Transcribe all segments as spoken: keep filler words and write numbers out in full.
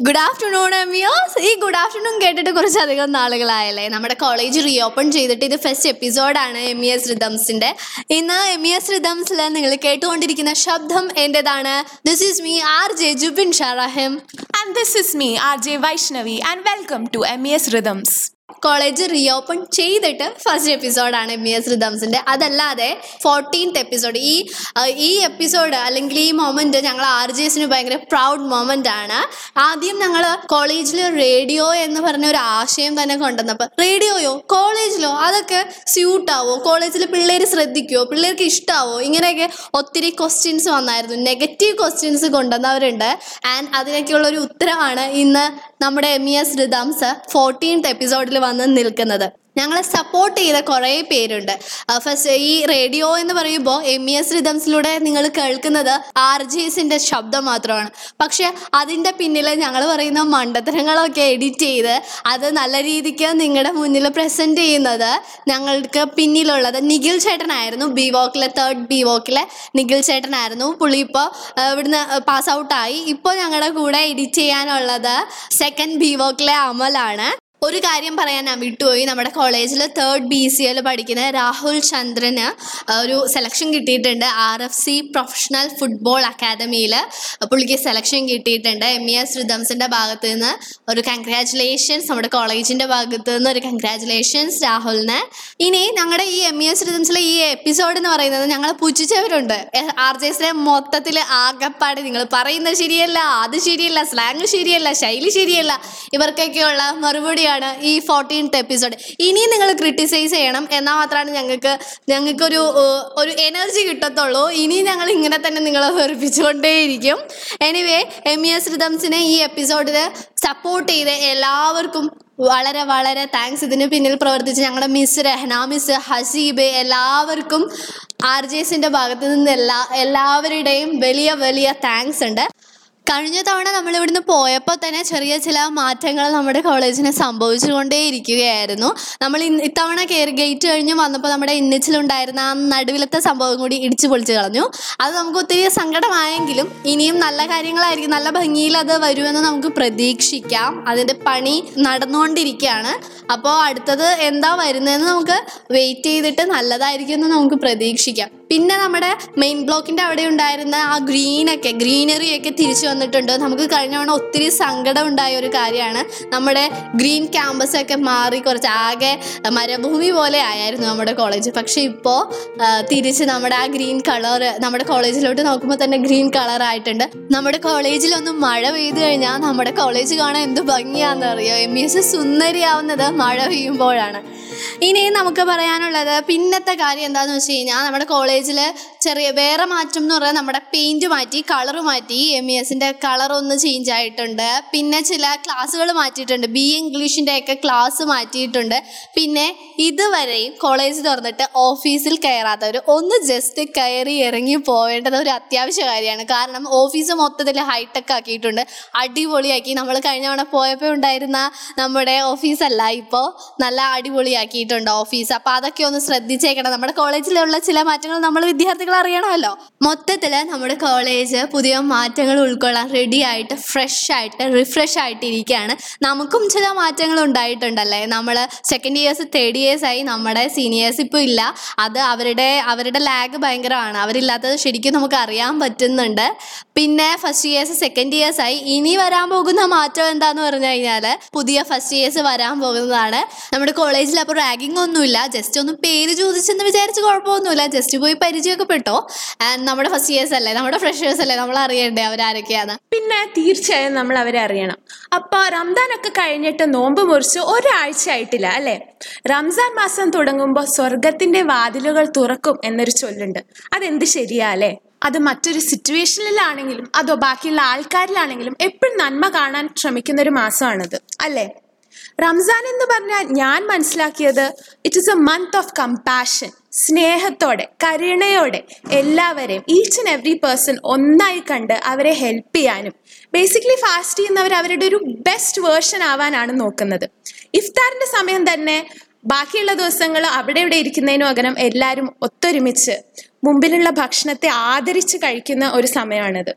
Good afternoon എമിയോസ്. ഈ good afternoon കേട്ടിട്ട് കുറച്ചധികം നാളുകളായല്ലേ. നമ്മുടെ കോളേജ് റീ ഓപ്പൺ ചെയ്തിട്ട് ഇത് ഫസ്റ്റ് എപ്പിസോഡാണ് എം ഇ എസ് റിതംസിൻ്റെ. ഇന്ന് എം ഇ എസ് റിതംസിൽ നിങ്ങൾ കേട്ടുകൊണ്ടിരിക്കുന്ന ശബ്ദം എൻ്റെതാണ്. This is me R J Jubin Sharahim and this is me R J Vaishnavi and welcome to M E S Rhythms. College reopen ചെയ്തിട്ട് first എപ്പിസോഡാണ് എം ഇ എസ് റിതംസിൻ്റെ. അതല്ലാതെ fourteenth episode. ഈ ഈ എപ്പിസോഡ് അല്ലെങ്കിൽ ഈ മൊമെൻറ്റ് ഞങ്ങൾ ആർ ജി എസിന് ഭയങ്കര പ്രൗഡ് മൊമെൻ്റ് ആണ്. ആദ്യം ഞങ്ങൾ കോളേജിൽ റേഡിയോ എന്ന് പറഞ്ഞ ഒരു ആശയം തന്നെ കൊണ്ടുവന്നപ്പോൾ റേഡിയോയോ കോളേജിലോ അതൊക്കെ സ്യൂട്ടാവോ, കോളേജിൽ പിള്ളേർ ശ്രദ്ധിക്കുമോ, പിള്ളേർക്ക് ഇഷ്ടമാവോ, ഇങ്ങനെയൊക്കെ ഒത്തിരി ക്വസ്റ്റ്യൻസ് വന്നായിരുന്നു. നെഗറ്റീവ് ക്വസ്റ്റ്യൻസ് കൊണ്ടുവന്നവരുണ്ട്. ആൻഡ് അതിനൊക്കെയുള്ളൊരു ഉത്തരമാണ് ഇന്ന് നമ്മുടെ M E S Rhythms fourteenth എപ്പിസോഡിൽ വന്ന് നിൽക്കുന്നത്. ഞങ്ങളെ സപ്പോർട്ട് ചെയ്ത കുറേ പേരുണ്ട്. ഫസ്റ്റ് ഈ റേഡിയോ എന്ന് പറയുമ്പോൾ എം ഇ എസ് റിതംസിലൂടെ നിങ്ങൾ കേൾക്കുന്നത് ആർ ജി എസിൻ്റെ ശബ്ദം മാത്രമാണ്. പക്ഷെ അതിൻ്റെ പിന്നിൽ ഞങ്ങൾ പറയുന്ന മണ്ടത്തരങ്ങളൊക്കെ എഡിറ്റ് ചെയ്ത് അത് നല്ല രീതിക്ക് നിങ്ങളുടെ മുന്നിൽ പ്രസൻറ്റ് ചെയ്യുന്നത് ഞങ്ങൾക്ക് പിന്നിലുള്ളത് നിഖിൽ ചേട്ടനായിരുന്നു. ബി വോക്കിലെ തേർഡ് ബി വോക്കിലെ നിഖിൽ ചേട്ടനായിരുന്നു. പുള്ളി ഇപ്പോൾ ഇവിടുന്ന് പാസ് ഔട്ടായി. ഇപ്പോൾ ഞങ്ങളുടെ കൂടെ എഡിറ്റ് ചെയ്യാനുള്ളത് സെക്കൻഡ് ബി വോക്കിലെ അമലാണ്. ഒരു കാര്യം പറയാൻ ഞാൻ വിട്ടുപോയി. നമ്മുടെ കോളേജിൽ തേർഡ് ബി സി എൽ പഠിക്കുന്ന രാഹുൽ ചന്ദ്രന് ഒരു സെലക്ഷൻ കിട്ടിയിട്ടുണ്ട്. R F C professional football അക്കാദമിയിൽ പുള്ളിക്ക് സെലക്ഷൻ കിട്ടിയിട്ടുണ്ട്. എം ഇ എസ് റിതംസിൻ്റെ ഭാഗത്തു നിന്ന് ഒരു കൺഗ്രാജുലേഷൻസ്, നമ്മുടെ കോളേജിൻ്റെ ഭാഗത്തു നിന്ന് ഒരു കൺഗ്രാജുലേഷൻസ് രാഹുലിന്. ഇനി ഞങ്ങളുടെ ഈ എം ഇ എസ് റിതംസിലെ ഈ എപ്പിസോഡ് എന്ന് പറയുന്നത് ഞങ്ങൾ പുച്ഛിച്ചവരുണ്ട്. ആർ ജെ എസിലെ മൊത്തത്തിൽ ആകപ്പാട് നിങ്ങൾ പറയുന്നത് ശരിയല്ല, അത് ശരിയല്ല, സ്ലാങ് ശരിയല്ല, ശൈലി ശരിയല്ല, ഇവർക്കൊക്കെയുള്ള മറുപടി ഈ ഫോർട്ടീൻത്ത് എപ്പിസോഡ്. ഇനിയും നിങ്ങൾ ക്രിട്ടിസൈസ് ചെയ്യണം, എന്നാൽ മാത്രമാണ് ഞങ്ങൾക്ക് ഞങ്ങൾക്കൊരു ഒരു എനർജി കിട്ടത്തുള്ളൂ. ഇനിയും ഞങ്ങൾ ഇങ്ങനെ തന്നെ നിങ്ങളെ വെറുപ്പിച്ചുകൊണ്ടേയിരിക്കും. എനിവേ, എം ഇ എസ് റിതംസിനെ ഈ എപ്പിസോഡിൽ സപ്പോർട്ട് ചെയ്ത് എല്ലാവർക്കും വളരെ വളരെ താങ്ക്സ്. ഇതിന് പിന്നിൽ പ്രവർത്തിച്ച് ഞങ്ങളുടെ മിസ് രഹ്ന, മിസ് ഹസീബ്, എല്ലാവർക്കും ആർ ജെ എസിൻ്റെ ഭാഗത്തു നിന്ന് എല്ലാ എല്ലാവരുടെയും വലിയ വലിയ താങ്ക്സ് ഉണ്ട്. കഴിഞ്ഞ തവണ നമ്മളിവിടുന്ന് പോയപ്പോൾ തന്നെ ചെറിയ ചില മാറ്റങ്ങൾ നമ്മുടെ കോളേജിന് സംഭവിച്ചുകൊണ്ടേ ഇരിക്കുകയായിരുന്നു. നമ്മൾ ഇത്തവണ കയറി ഗേറ്റ് കഴിഞ്ഞ് വന്നപ്പോൾ നമ്മുടെ ഇന്നിച്ചിലുണ്ടായിരുന്ന ആ നടുവിലത്തെ സംഭവം കൂടി ഇടിച്ചു പൊളിച്ച് കളഞ്ഞു. അത് നമുക്ക് ഒത്തിരി സങ്കടമായെങ്കിലും ഇനിയും നല്ല കാര്യങ്ങളായിരിക്കും, നല്ല ഭംഗിയിൽ അത് വരുമെന്ന് നമുക്ക് പ്രതീക്ഷിക്കാം. അതിൻ്റെ പണി നടന്നുകൊണ്ടിരിക്കുകയാണ്. അപ്പോൾ അടുത്തത് എന്താ വരുന്നതെന്ന് നമുക്ക് വെയിറ്റ് ചെയ്തിട്ട് നല്ലതായിരിക്കും എന്ന് നമുക്ക് പ്രതീക്ഷിക്കാം. പിന്നെ നമ്മുടെ മെയിൻ ബ്ലോക്കിൻ്റെ അവിടെ ഉണ്ടായിരുന്ന ആ ഗ്രീനൊക്കെ ഗ്രീനറിയൊക്കെ തിരിച്ചു വന്നിട്ടുണ്ട്. നമുക്ക് കഴിഞ്ഞ തവണ ഒത്തിരി സങ്കടം ഉണ്ടായ ഒരു കാര്യമാണ്. നമ്മുടെ ഗ്രീൻ ക്യാമ്പസൊക്കെ മാറി കുറച്ച് ആകെ മരുഭൂമി പോലെ ആയിരുന്നു നമ്മുടെ കോളേജ്. പക്ഷേ ഇപ്പോൾ തിരിച്ച് നമ്മുടെ ആ ഗ്രീൻ കളർ നമ്മുടെ കോളേജിലോട്ട് നോക്കുമ്പോൾ തന്നെ ഗ്രീൻ കളറായിട്ടുണ്ട്. നമ്മുടെ കോളേജിലൊന്നും മഴ പെയ്തു കഴിഞ്ഞാൽ നമ്മുടെ കോളേജ് കാണാൻ എന്ത് ഭംഗിയാണെന്ന് അറിയോ. എം ഇ എസ് സുന്ദരിയാവുന്നത് മഴ പെയ്യുമ്പോഴാണ്. ഇനി നമുക്ക് പറയാനുള്ളത് പിന്നത്തെ കാര്യം എന്താണെന്ന് വെച്ച് കഴിഞ്ഞാൽ നമ്മുടെ കോളേജിൽ ചെറിയ വേറെ മാറ്റം എന്ന് പറഞ്ഞാൽ നമ്മുടെ പെയിൻറ്റ് മാറ്റി, കളർ മാറ്റി. എം ഇ എസിൻ്റെ കളർ ഒന്ന് ചേഞ്ച് ആയിട്ടുണ്ട്. പിന്നെ ചില ക്ലാസ്സുകൾ മാറ്റിയിട്ടുണ്ട്. ബി എ ഇംഗ്ലീഷിൻ്റെ ഒക്കെ ക്ലാസ് മാറ്റിയിട്ടുണ്ട്. പിന്നെ ഇതുവരെയും കോളേജ് തുറന്നിട്ട് ഓഫീസിൽ കയറാത്തവർ ഒന്ന് ജസ്റ്റ് കയറി ഇറങ്ങി പോവേണ്ടത് ഒരു അത്യാവശ്യ കാര്യമാണ്. കാരണം ഓഫീസ് മൊത്തത്തിൽ ഹൈടെക് ആക്കിയിട്ടുണ്ട്, അടിപൊളിയാക്കി. നമ്മൾ കഴിഞ്ഞ തവണ പോയപ്പോൾ ഉണ്ടായിരുന്ന നമ്മുടെ ഓഫീസല്ല, ഇപ്പോൾ നല്ല അടിപൊളിയാക്കിയിട്ടുണ്ട് ഓഫീസ്. അപ്പോൾ അതൊക്കെ ഒന്ന് ശ്രദ്ധിച്ചേക്കണം. നമ്മുടെ കോളേജിലുള്ള ചില മാറ്റങ്ങൾ നമ്മൾ വിദ്യാർത്ഥികൾ അറിയണമല്ലോ. മൊത്തത്തിൽ നമ്മുടെ കോളേജ് പുതിയ മാറ്റങ്ങൾ ഉൾക്കൊള്ളാൻ റെഡി ആയിട്ട് ഫ്രഷ് ആയിട്ട് റിഫ്രഷ് ആയിട്ട് ഇരിക്കുകയാണ്. നമുക്കും ചില മാറ്റങ്ങൾ ഉണ്ടായിട്ടുണ്ടല്ലേ. നമ്മൾ സെക്കൻഡ് ഇയേഴ്സ് തേർഡ് ഇയേഴ്സ് ആയി, നമ്മുടെ സീനിയേഴ്സ് ഇപ്പോൾ ഇല്ല. അത് അവരുടെ അവരുടെ ലാഗ് ഭയങ്കരമാണ്. അവരില്ലാത്തത് ശരിക്കും നമുക്ക് അറിയാൻ പറ്റുന്നുണ്ട്. പിന്നെ ഫസ്റ്റ് ഇയേഴ്സ് സെക്കൻഡ് ഇയേഴ്സ് ആയി. ഇനി വരാൻ പോകുന്ന മാറ്റം എന്താന്ന് പറഞ്ഞു കഴിഞ്ഞാൽ പുതിയ ഫസ്റ്റ് ഇയേഴ്സ് വരാൻ പോകുന്നതാണ്. നമ്മുടെ കോളേജിൽ അപ്പോൾ റാഗിങ് ഒന്നുമില്ല. ജസ്റ്റ് ഒന്ന് പേര് ചോദിച്ചെന്ന് വിചാരിച്ച് കുഴപ്പമൊന്നുമില്ല. ജസ്റ്റ് പോയി പരിചയമൊക്കെ പെട്ടോ. ആൻഡ് നമ്മുടെ ഫസ്റ്റ് ഇയേഴ്സ് അല്ലേ, നമ്മുടെ ഫ്രഷേഴ്സ് അല്ലേ, നമ്മൾ അറിയണ്ടേ അവരാരൊക്കെയാണ്. പിന്നെ തീർച്ചയായും നമ്മൾ അവരെ അറിയണം. അപ്പോൾ റംസാനൊക്കെ കഴിഞ്ഞിട്ട് നോമ്പ് മുറിച്ച് ഒരാഴ്ച ആയിട്ടില്ല അല്ലേ. റംസാൻ മാസം തുടങ്ങുമ്പോൾ സ്വർഗത്തിന്റെ വാതിലുകൾ തുറക്കും എന്നൊരു ചൊല്ലുണ്ട്. അതെന്ത് ശരിയാ അല്ലേ. അത് മറ്റൊരു സിറ്റുവേഷനിലാണെങ്കിലും അതോ ബാക്കിയുള്ള ആൾക്കാരിലാണെങ്കിലും എപ്പോഴും നന്മ കാണാൻ ശ്രമിക്കുന്ന ഒരു മാസമാണിത് അല്ലേ. റംസാൻ എന്ന് പറഞ്ഞാൽ ഞാൻ മനസ്സിലാക്കിയത് it is a month of compassion. സ്നേഹത്തോടെ കരുണയോടെ എല്ലാവരെയും ഈച്ച് ആൻഡ് എവറി പേഴ്സൺ ഒന്നായി കണ്ട് അവരെ ഹെൽപ്പ് ചെയ്യാനും ബേസിക്കലി ഫാസ്റ്റ് ചെയ്യുന്നവർ അവരുടെ ഒരു ബെസ്റ്റ് വേർഷൻ ആവാനാണ് നോക്കുന്നത്. ഇഫ്താറിന്റെ സമയം തന്നെ ബാക്കിയുള്ള ദിവസങ്ങൾ അവിടെ ഇവിടെ ഇരിക്കുന്നതിന് പകരം എല്ലാവരും ഒത്തൊരുമിച്ച് മുമ്പിലുള്ള ഭക്ഷണത്തെ ആദരിച്ച് കഴിക്കുന്ന ഒരു സമയമാണിത്.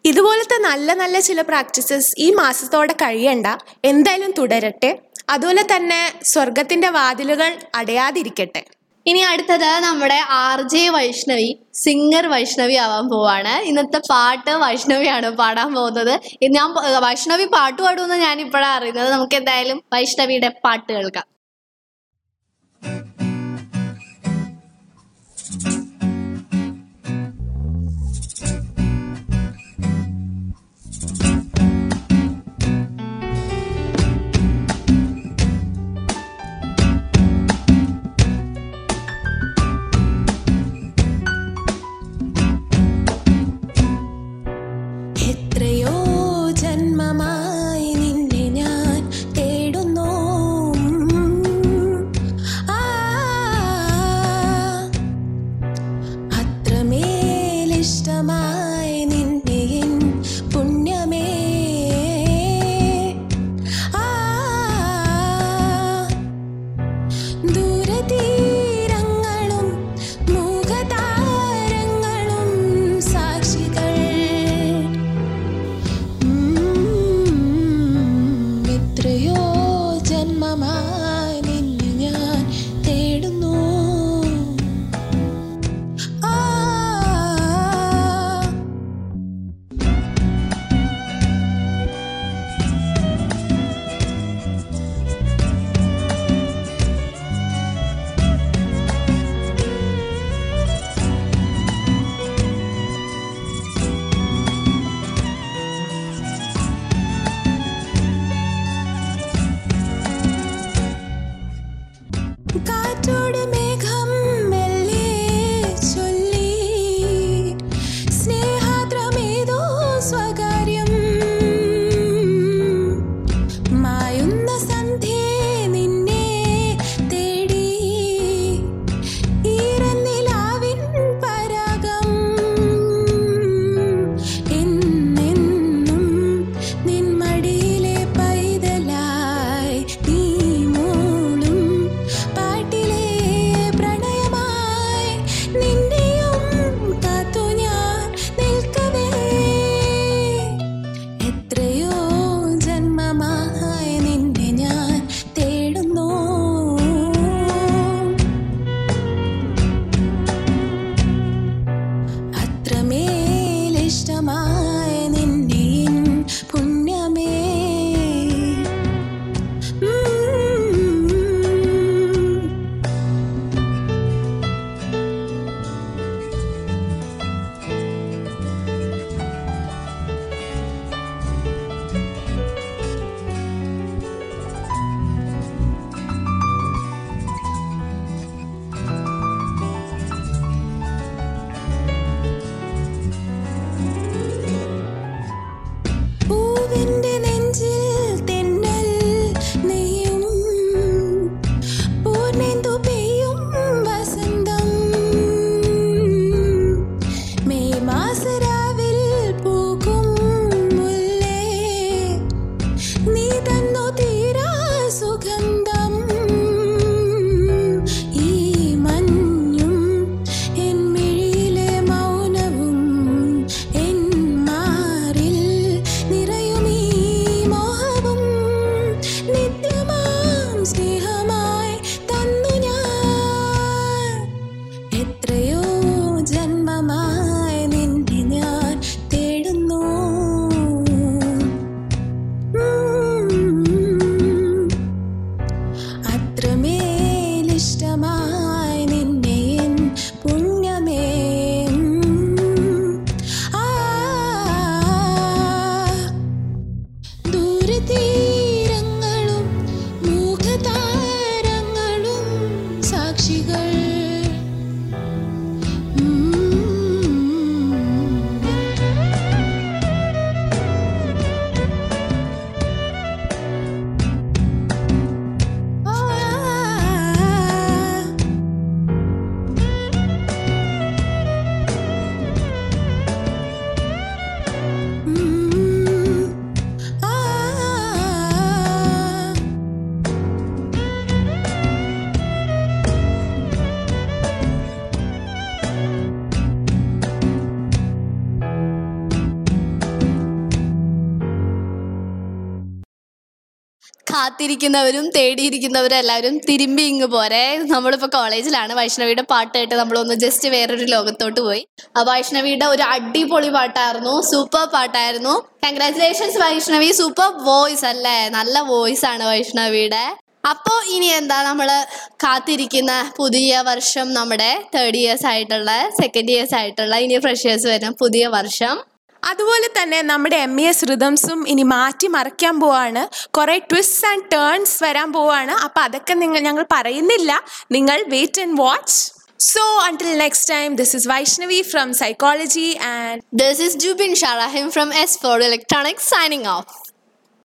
ഇതുപോലത്തെ നല്ല നല്ല ചില പ്രാക്ടീസസ് ഈ മാസത്തോടെ കഴിയണ്ട, എന്തായാലും തുടരട്ടെ. അതുപോലെ തന്നെ സ്വർഗത്തിന്റെ വാതിലുകൾ അടയാതിരിക്കട്ടെ. ഇനി അടുത്തത് നമ്മുടെ R J Vaishnavi, singer Vaishnavi ആവാൻ പോവാണ്. ഇന്നത്തെ പാട്ട് വൈഷ്ണവിയാണ് പാടാൻ പോകുന്നത്. ഞാൻ വൈഷ്ണവി പാട്ട് പാടുമെന്ന് ഞാൻ ഇപ്പോഴാണ് അറിയുന്നത്. നമുക്ക് എന്തായാലും വൈഷ്ണവിയുടെ പാട്ട് കേൾക്കാം. എത്രയോ ജന്മമായി നിന്നെ ഞാൻ തേടുന്നു, ആ അത്രമേലിഷ്ടമായി നിന്നെ എൻ പുണ്യമേ, ആ ദൂരതീരങ്ങളും മുഖതാരങ്ങളും സാക്ഷികൾ. എത്രയോ ജന്മമായി നിന്നെ ഞാൻ തേടുന്നു, ആ കാത്തിരിക്കുന്നവരും തേടിയിരിക്കുന്നവരും എല്ലാവരും തിരുമ്പി ഇങ്ങ് പോരെ. നമ്മളിപ്പോൾ കോളേജിലാണ്. വൈഷ്ണവിയുടെ പാട്ട് കേട്ട് നമ്മളൊന്ന് ജസ്റ്റ് വേറൊരു ലോകത്തോട്ട് പോയി. വൈഷ്ണവിയുടെ ഒരു അടിപൊളി പാട്ടായിരുന്നു, സൂപ്പർ പാട്ടായിരുന്നു. കൺഗ്രാറ്റുലേഷൻസ് വൈഷ്ണവി, സൂപ്പർ വോയിസ് അല്ലേ, നല്ല വോയിസ് ആണ് വൈഷ്ണവിയുടെ. അപ്പോൾ ഇനി എന്താ നമ്മൾ കാത്തിരിക്കുന്ന പുതിയ വർഷം, നമ്മുടെ തേർഡ് ഇയേഴ്സ് ആയിട്ടുള്ള സെക്കൻഡ് ഇയേഴ്സ് ആയിട്ടുള്ള ഇനി ഫ്രഷേഴ്സ് വരും പുതിയ വർഷം. അതുപോലെ തന്നെ നമ്മുടെ എം ഇ എസ് റിതംസും ഇനി മാറ്റി മറിക്കാൻ പോവാണ്. കുറേ ട്വിസ്റ്റ് ആൻഡ് ടേൺസ് വരാൻ പോവാണ്. അപ്പം അതൊക്കെ നിങ്ങൾ ഞങ്ങൾ പറയുന്നില്ല, നിങ്ങൾ wait and watch. So until next time, this is Vaishnavi from Psychology and this is Jubin Sharahim from S four Electronics signing off.